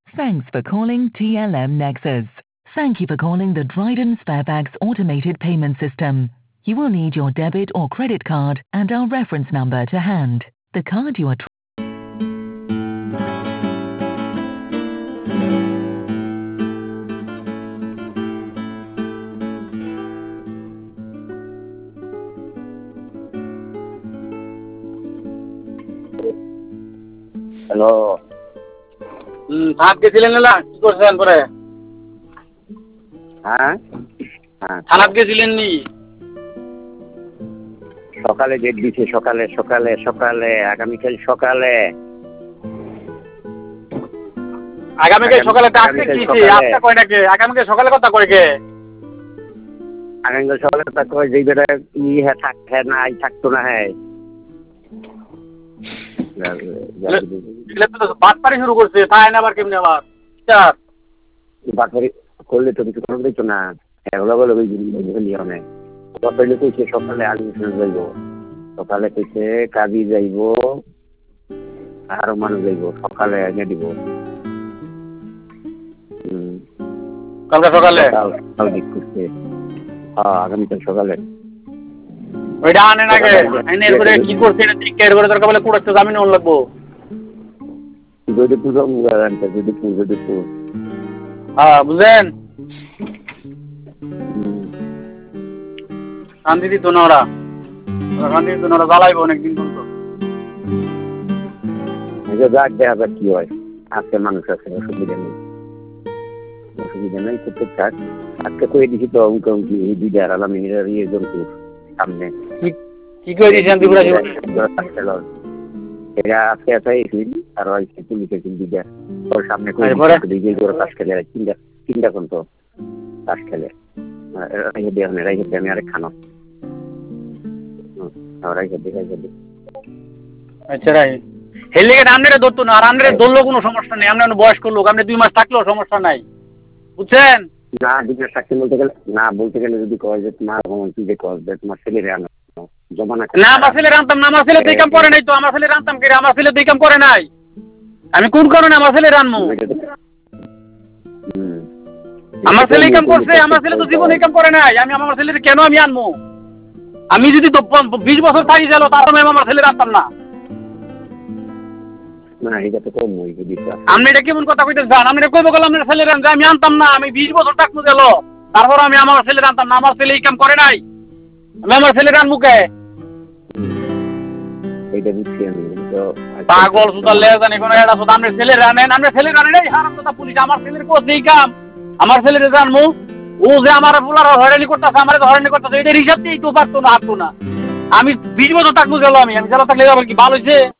Thanks for calling TLM Nexus. Thank you for calling the Dryden Sparebags automated payment system. You will need your debit or credit card and our reference number to hand. The card you are hello. থানাত গেছিলেন না? কি করছেন পরে? হ্যাঁ হ্যাঁ, থানাত গেছিলেন নি? সকালে ডেট দিছে, সকালে সকালে সকালে আগামীকাল সকালে। আগামীকাল সকালে টাস্ক দিছে, আজকে কয়টাকে? আগামীকাল সকালে কথা কয় কে? আগামীকাল সকালে কথা কয় যেই বেটা থাকতে নাই, থাকতো না। হ্যাঁ, বাটপারি শুরু করছে, তাই না? আবার কেমনি আবার বাটপারি করলে তো কিছু করবেই তো না। এগুলো বলে ওই নিয়মে সকালে কইছে সকালে অ্যাডমিশন যাইব, সকালে কইছে কাজী যাইব, আরো মানুষ যাইব, সকালে এনে দিব। কালকে সকালে আগামীকাল সকালে ওইটা আনেন আগে। এরপরে কি করছে এটা ঠিক এরপরে দরকার বলে কুড়াচ্ছে জামিন ওন লাগবো। যদি পুজো আনতে যদি হ্যাঁ, বুঝলেন? শান্তি দিত না ওরা, শান্তি দিত না ওরা, জ্বালাইবো অনেকদিন পর্যন্ত। যাক, দেখা যাক কি হয়। আজকে মানুষ আছে, অসুবিধা নেই, অসুবিধা নেই, করতে থাক। আজকে কয়ে দিছি তো উনকি এই দুইটা আলামিনের জন্তুর সামনে কি করে দিয়েছেন ত্রিপুরা এরা আজকে এসেছিল আর পুলিশ এসেছিল দুইটা ওর সামনে পাশ খেলে তিনটা পর্যন্ত পাশ খেলে আমি আরেক খানো আচ্ছা রাই হেলিকে রান্নারে ধরতো না, আর রান্নারে ধরলেও কোনো সমস্যা নেই। আমরা বয়স্ক লোক, আপনি 2 মাস থাকলেও সমস্যা নাই, বুঝছেন? না, 2 মাস থাকতে বলতে গেলে যদি কয় যে তোমার তোমার ছেলেরে আনো জমা না। না, আমার ছেলে রান্তাম না, আমার ছেলে দুই কাম করে নাই তো। আমার ছেলে রান্তাম কে? আমার ছেলে দুই কাম করে নাই। আমি কোন কারণে আমার ছেলে রানমু? আমার ছেলে কাম করছে, আমার ছেলে তো জীবনে কাম করে নাই। আমি আমার ছেলের কেন আমি আনমু? আমি যদি 20 বছর থাকি গেল তারপর আমি আমার ছেলে রান্তাম না। আপনি এটা কেমন কথা কইতে চান? আপনি কইব গেল আপনার ছেলে রান, আমি আনতাম না। আমি 20 বছর থাকবো গেল তারপর আমি আমার ছেলে রান্তাম না। আমার ছেলে এই কাম করে নাই, আমি আমার ছেলে রানমু কে? পাগল সুতার লেগে জানি কোনো এটা সুতা। আপনি ছেলে রানেন, আপনি ছেলে রানেন। এই হারামজাদা পুলিশ আমার ছেলের কোচ এই কাম, আমার ছেলের জানমু। ও যে আমার ফুলার হয়রানি করতেছে, আমার হয়রানি করতেছে, এটার হিসাব দিয়েই তো পারতো না, হাঁটতো না। আমি 20 বছর থাকবো গেল, আমি জেলা থাকলে আবার কি ভালো হয়েছে?